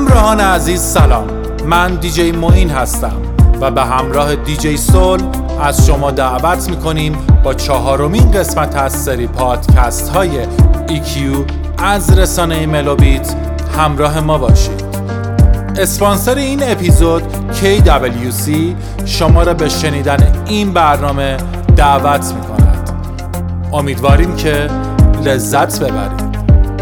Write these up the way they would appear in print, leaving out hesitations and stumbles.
همراهان عزیز سلام، من دیجی معین هستم و به همراه دیجی سول از شما دعوت میکنیم با 4مین قسمت از سری پادکست های EQ از رسانه ملوبیت همراه ما باشید. اسپانسر این اپیزود KWC شما را به شنیدن این برنامه دعوت میکند. امیدواریم که لذت ببرید.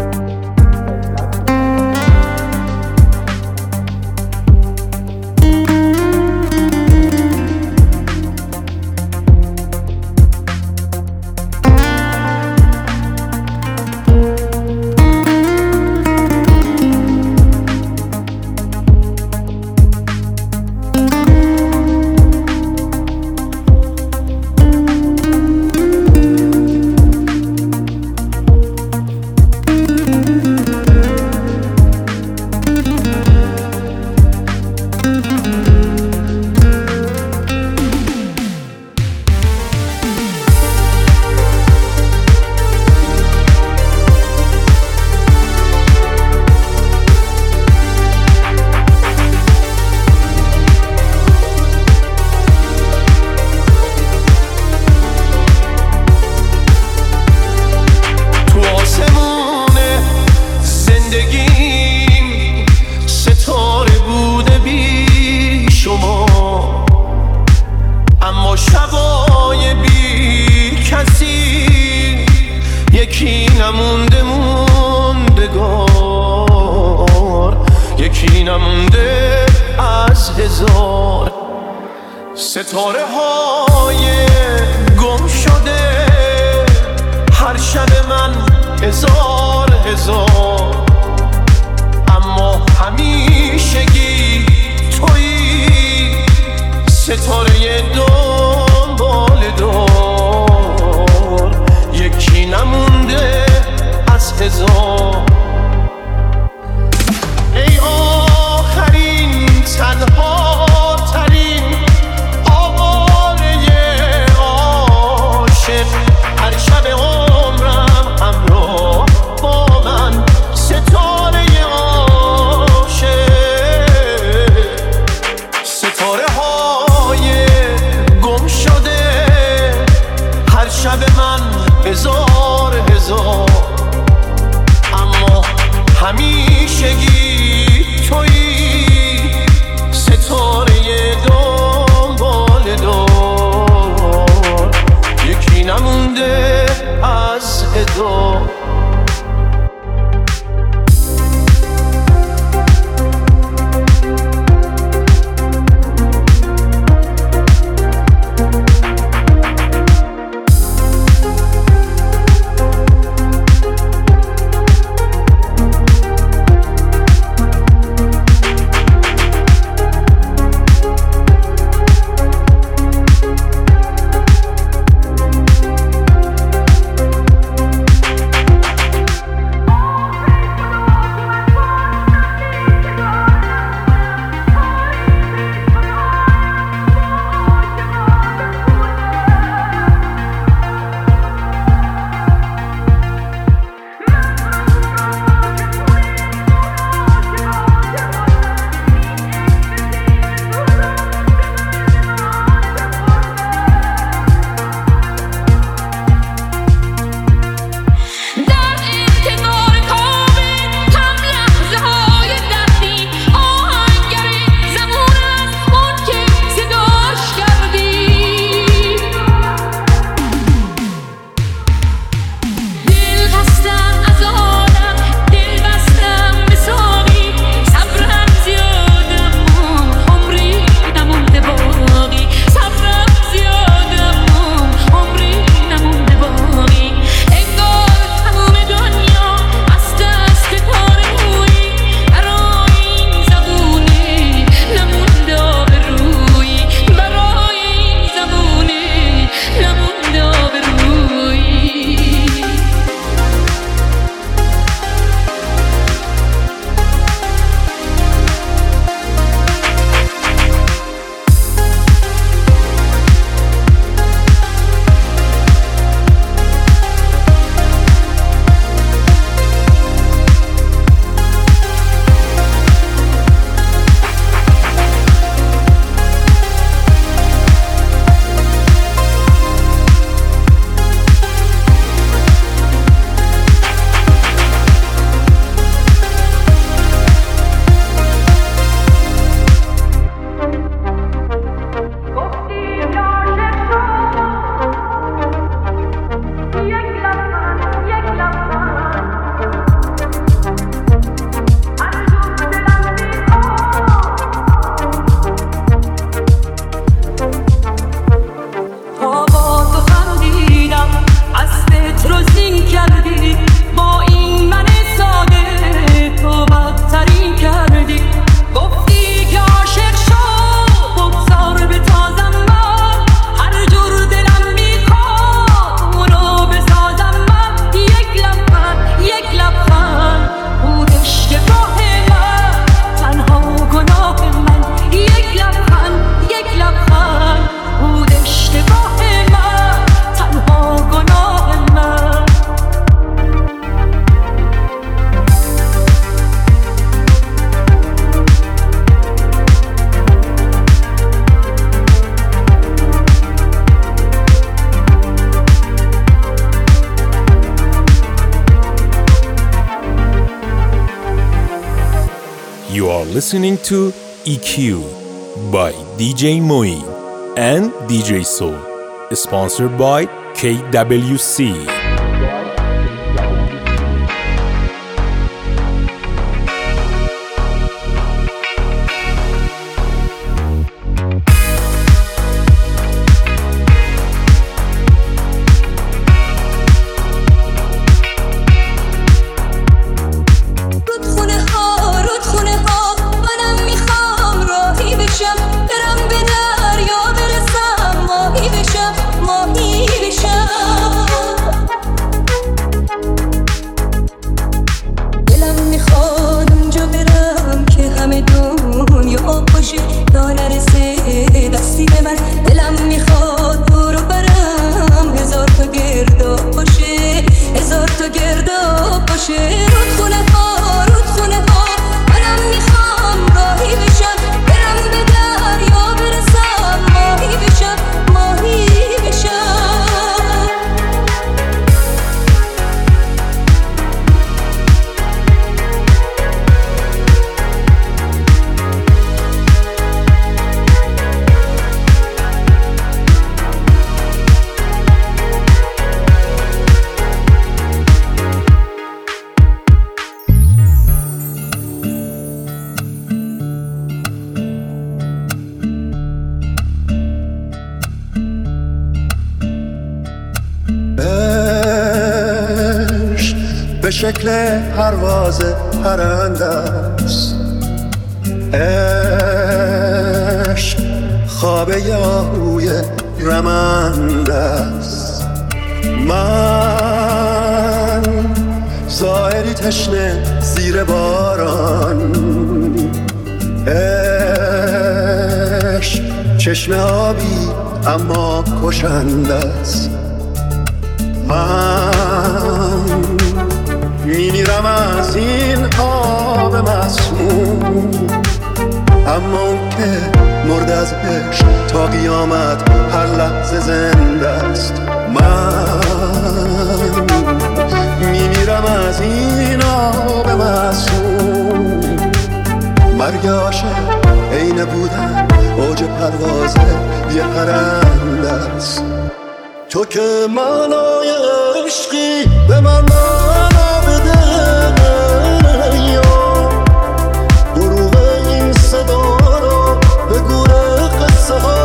ستاره های گم شده هر شب من هزار هزار، اما همیشگی تویی ستاره دنبال دار، یکی نمونده از هزار. ای آخرین تنها هر شب عمرم همراه با من، ستاره عاشق. ستاره های گم شده هر شب من هزار هزار، اما همیشگی تویی ستاره دنبال دار، یکی نمونده از هزار. You are listening to EQ by DJ Moin and DJ Soul, sponsored by KWC. به شکل پرواز پرنده است، عشق خواب یاهوی رمنده است. من ظاهری تشنه زیر باران، عشق چشم آبی اما کشنده است. من میمیرم از این آب مسموم، اما اون که مرد از عشق تا قیامت هر لحظه زنده است. من میمیرم از این آب مسموم، مرگ عاشق عین بودن اوج پرواز یه پرنده است. تو که معنای عشقی به من معنا بده، یا دروغ این صدا رو به گوره قصه ها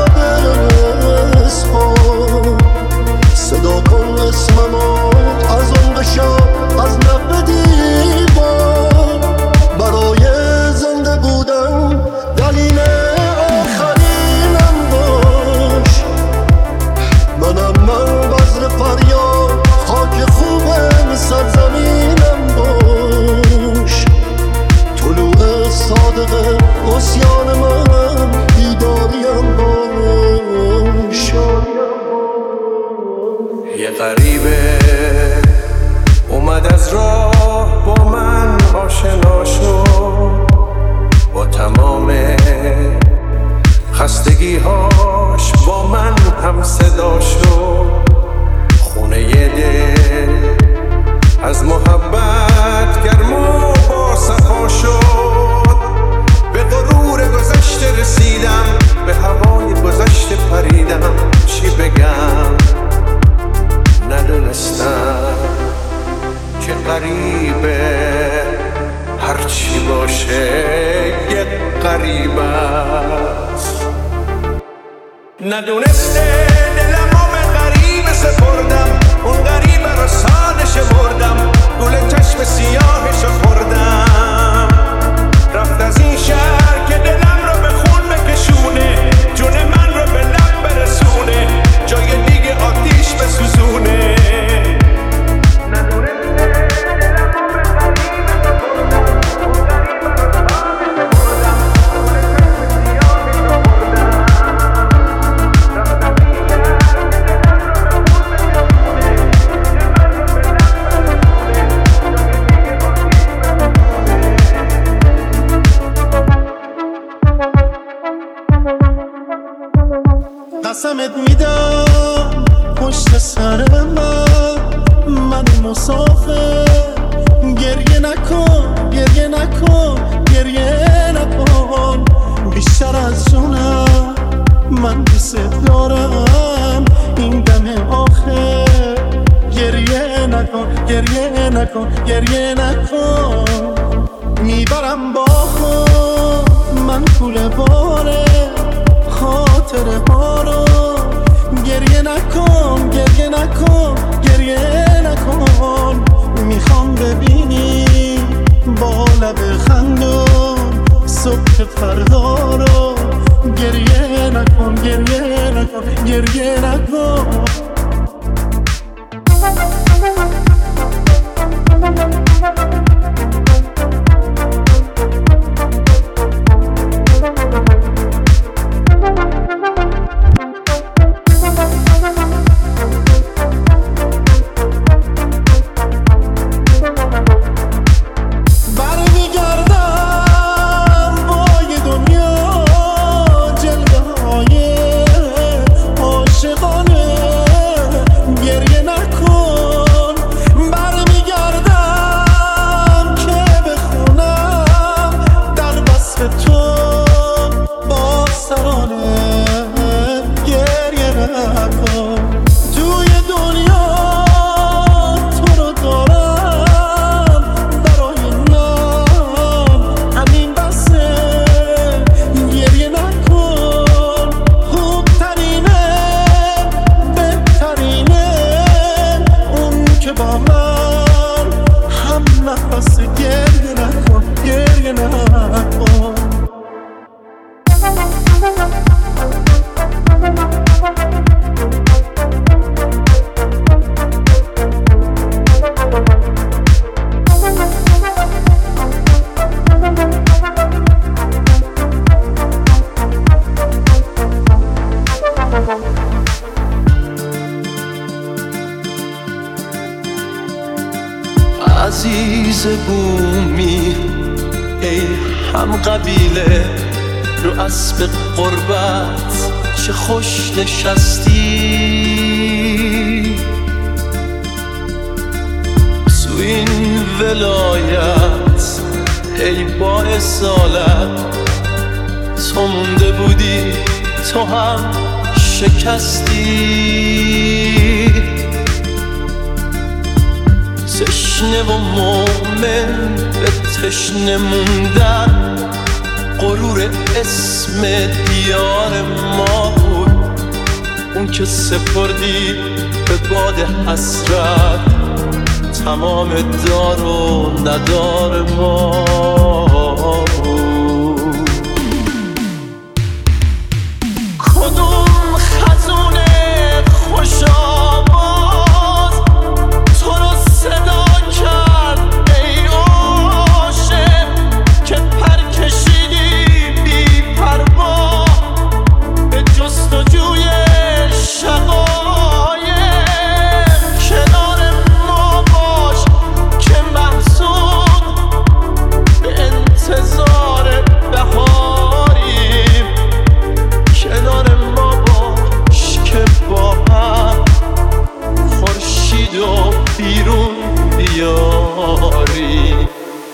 بسپار. صدا کن اسممو از اون بشا از نقب دیوار، برای زنده بودن دلیل آخرینم باش. منم من بذر فریاد خاک خوبم سرزمینم باش. طلوع صادق عصیان من بیداریم باش. یه غریبه اومد از راه با من آشنا شد، با تمام خستگی‌هاش با من هم صدا شد. خونه دل از محبت گرم و با صفا شد. به غرور گذشته رسیدم، به هوای گذشته پریدم. چی بگم ندونستم که غریبه هرچی باشه یه غریب است. ندونسته دلم دوست دارم این دم آخر. گریه نکن گریه نکن گریه نکن، میبرم با خود من پول باره خاطره ها رو. گریه نکن گریه نکن گریه نکن، میخوام ببینی با لب خندون صبح فردا رو. گریه نکن گریه نکن گریه نکن. عزیز بومی ای هم قبیله، رو اسب قربت چه خوش نشستی. تو این ولایت ای با اصالت، تو مونده بودی تو هم شکستی. تشنه و مومن به تشنه موندن، غرور اسم دیار ما بود. اون که سپردی به باد حسرت تمام دار و ندار ما بود. کدوم خزونه خوش آواز تو رو صدا کرد ای عاشق، که پر کشیدی بی پروا به جستجوی شقایق. کنار ما باش که محسود به انتظار بهاریم. کنار ما باش که با هم خورشید و بیرون بیاریم.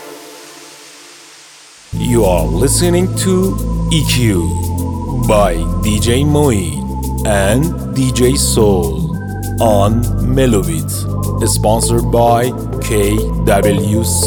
You are listening to EQ by DJ Moeen and DJ Soul on Melobit, sponsored by KWC.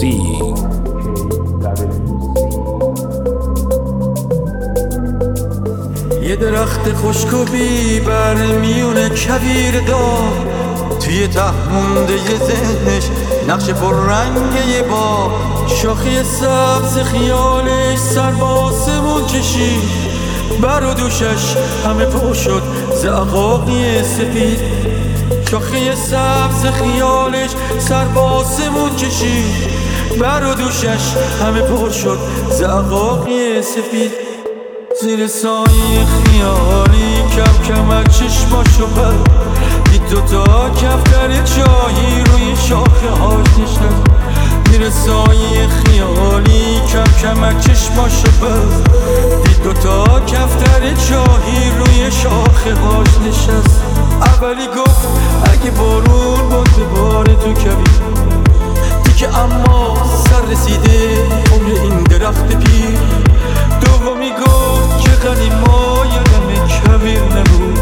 یه درخت خشکوبی بر میون کویر دار، توی ته مونده یه ذهنش نقش پررنگه با شاخی سبز خیالش سر با آسمون کشید. بر و دوشش همه پر شد زعقاقی سفید. شاخی سبز خیالش سر با آسمون کشید. بر و دوشش همه پر شد زعقاقی سفید. زیر سایه خیالی کم کم از چشماشو بر دید دوتا کفتر چایی روی شاخه هاش نشست. زیر سایه خیالی کم کم از چشماشو بر دید دوتا کفتر چایی روی شاخه هاش نشست. اولی گفت اگه بارون باد باره تو کبیر دیگه، اما سر رسیده عمر این درخت پیر. دومی گفت که قدیما یادم کبیر نبود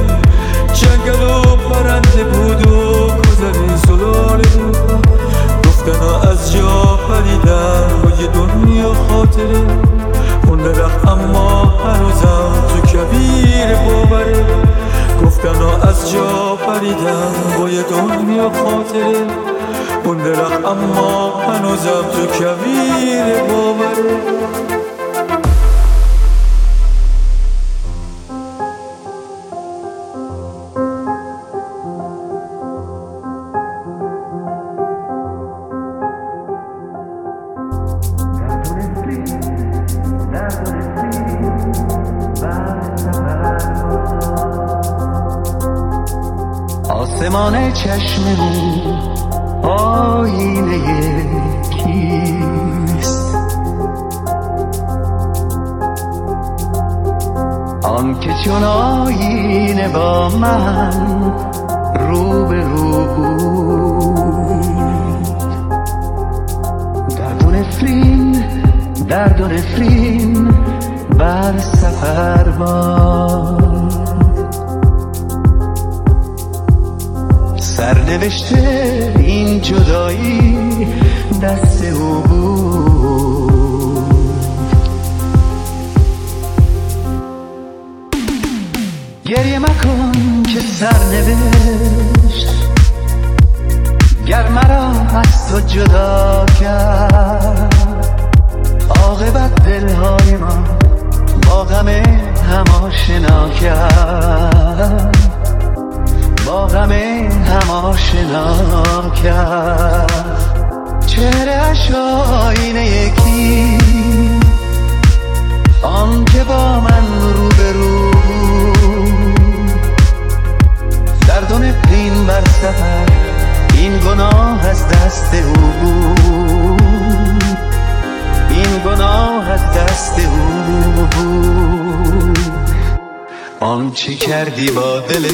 پریدم با یه دنیا خاطره، اون درخت اما هنوزم تو کویر باوره. آسمان چشممون آینه کیست؟ آن که چون آینه با من رو به رو بود. درد و نفرین بر سفر باد، سرنوشته این جدایی دست او بود. گریه مکن که سرنوشت گر مرا از تو جدا کرد، عاقبت دلهای ما با غم هم آشنا کرد، با غم هم آشنا کرد. چهره‌اش آینه یکی، آن که با من رو به رو، درد و نفرین بر سفر این گناه از دست او بود، این گناه از دست او بود. آن چی کردی با دل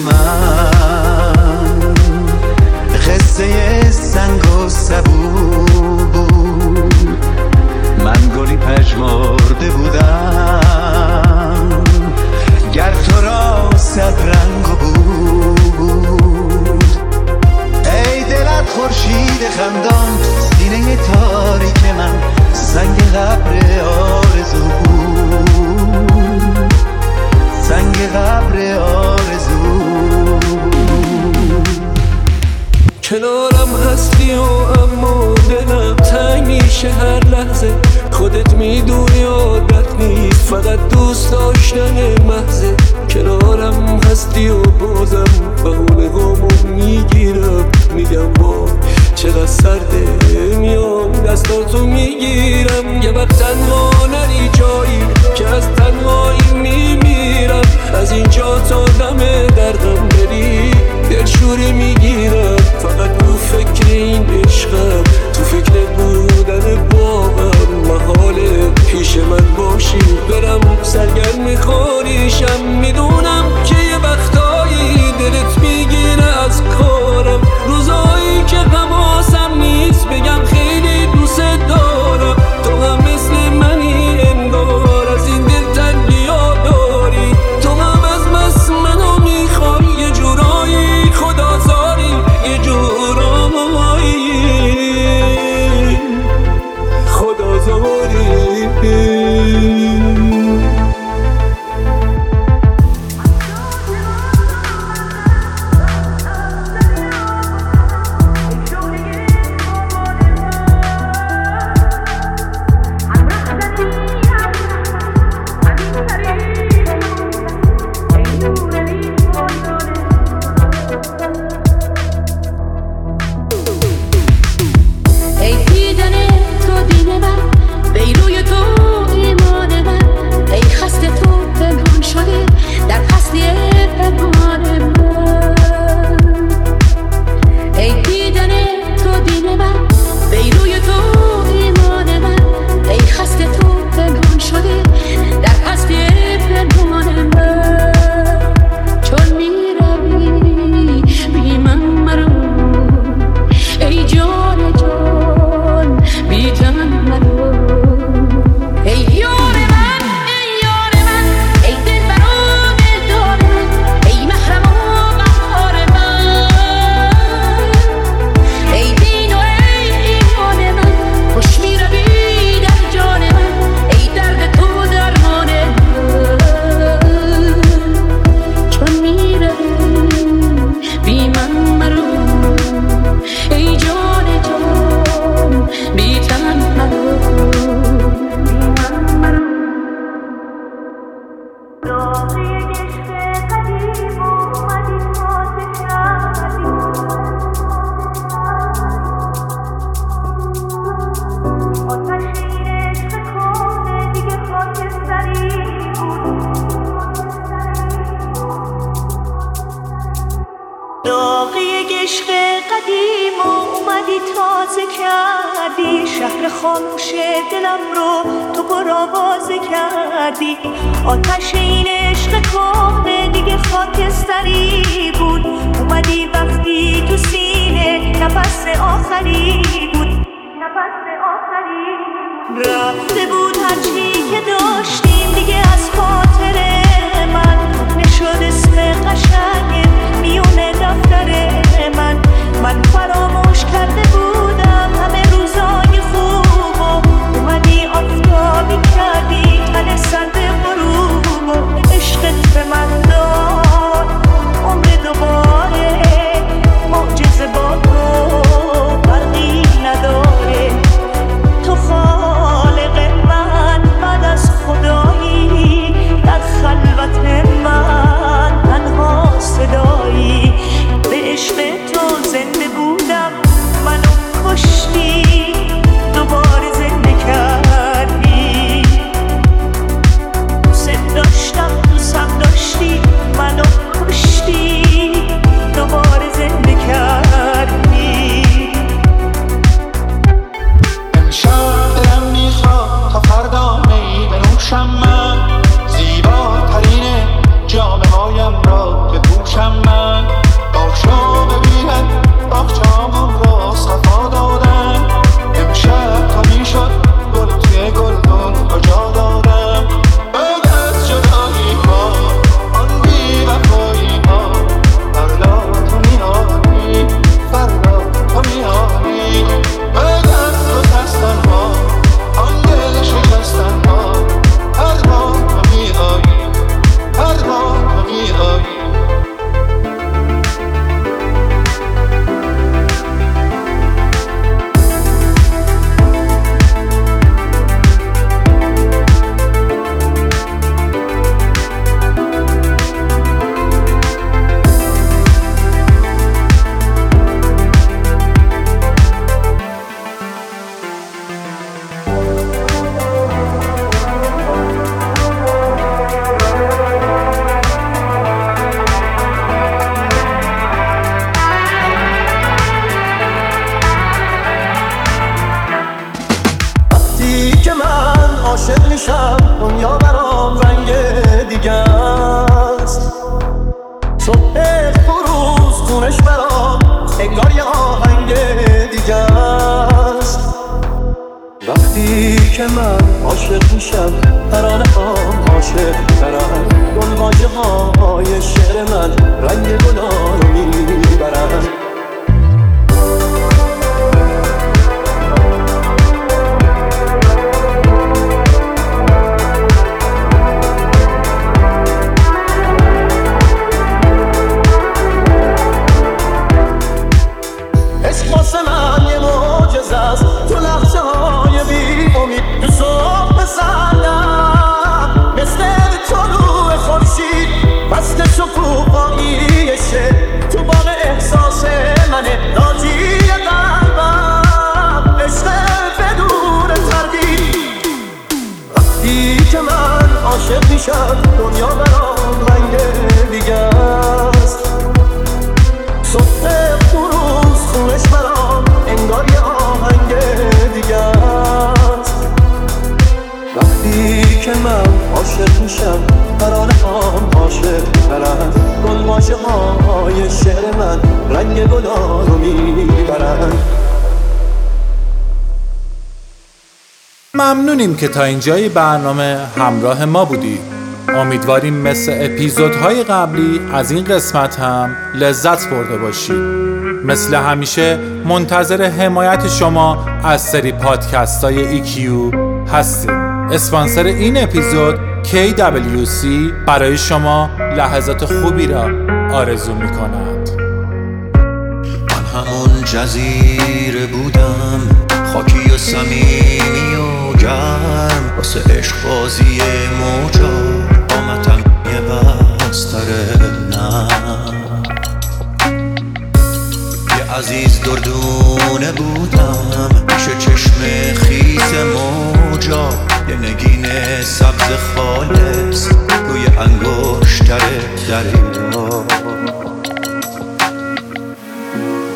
من قصه سنگ و سبو بود. من گلی پژمرده بودم گر تو را صد رنگ بود. ای دلت خورشید خندان، سینه تاریک من سنگ قبر آرزو بود، سنگ قبر آرزو. کنارم هستی و اما دلم تنگ میشه هر لحظه، خودت میدونی عادت نیست فقط دوست داشتن محضه. کنارم هستی و بازم بهونه هامو میگیرم، میگم وای چقدر سرده، میام دستاتو میگیرم. یه وقت تنها نری جایی که از تنهایی میمیرم، از اینجا تا دم دردم بری دلشوره میگیرم. فقط تو فکر این عشقم، تو فکر بودن باهم، محاله پیش من باشی برم سرگرم خاریشم. میدونم که یه وقتایی دلت میگیره از عشق قدیم و اومدی تازه کردی، شهر خاموش دلم رو تو پرآوازه کردی. آتش این عشق کهنه دیگه خاکستری بود، اومدی وقتی تو سینه نفس آخری بود، نفس آخری بود. رفته بود هرچی که داشتیم دیگه از خاطر من، نشد اسم قشنگ میونه دفتر من فراموش کرده بودم همه روزای خوب و اومدی آفتابی کردی تن سرد غروب و عشقت به من داد عمر دوباره، معجزه با تو فرقی نداره. تو خالق من بعد از خدایی، در خلوت من تنها صدایی. به عشق تو زنده بودم منو کشتی، دوباره زنده کردی. دوست داشتم دوستم داشتی منو کشتی، دوباره زنده کردی. امشب دلم میخواد تا فردا می بنوشم، من زیباترین جامه‌هایم را بپوشم، من باغشو ببینم باغچه‌هامون رو صفا دادم. امشب تا میشد گل توی گلدون کجا دادم. بعد از جدایی ها آن بی‌وفایی ها، فردا تو میاری، فردا تو میاری. بعد از تو ترسن ها آن دل شکستن ها، هر بار تو میایی، هر بار تو میایی. عاشق میشم دنیا برام رنگ دیگه است، صبح روز خونش برام انگار یه آهنگ دیگه است. وقتی که من عاشق میشم ترانه هم عاشق ترن، گلواژه های شعر من رنگ گلا رو میبرن. عاشق میشم دنیا برام رنگ دیگه است، صبح روز خونش برام انگار یه آهنگ دیگه است. وقتی که من عاشق میشم ترانه هم عاشق ترن، گلواژه های شعر من رنگ گلا رو میبرن. ممنونیم که تا اینجای برنامه همراه ما بودید. امیدواریم مثل اپیزودهای قبلی از این قسمت هم لذت برده باشید. مثل همیشه منتظر حمایت شما از سری پادکست های EQ هستیم. اسپانسر این اپیزود KWC برای شما لحظات خوبی را آرزو می کند. من همون جزیره بودم، خاکی و صمیمی و گرم، واسه عشق بازی موجا آمدم یه بستر نم. یه عزیز دردونه بودم پیش چشم خیس موجا، یه نگین سبز خالص روی انگشتر دریا.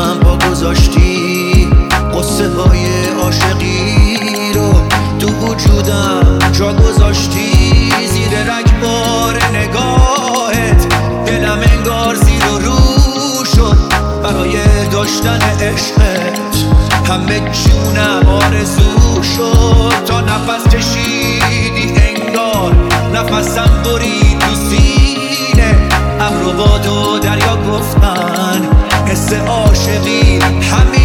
دلم پا گذاشتی قصه های عاشقی رو تو وجودم جا گذاشتی زیر رگبار نگاهت دلم انگار زیر و رو شد برای داشتن عشقت همه جونم آرزو شد تا نفس کشیدی انگار نفسم برید تو سینه ابر و باد و دریا گفتن حس عاشقی همین